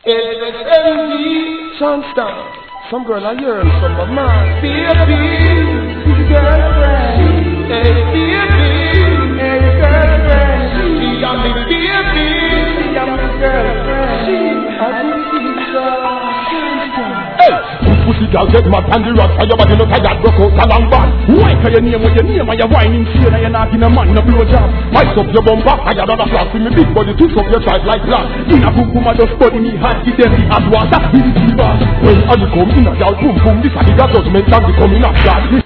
SMG, Johnston. Some girl I yearn from my man. Baby, she's girlfriend. Hey, baby, hey, girlfriend. She am the baby. She am the girlfriend. She am the sister. Hey, pussy girl get mad and the rat fire, but you know tired broke out a long bad. Why can you name what you name and you're whining shit and you're not in a man no blow job? Mice up your bumper, I got another flash with me big body, twist up your side like glass. In a boom boom, I just body me hard, give them the hot water, easy fever. When all you come in a girl boom boom, this a bigger judgment and the coming of God.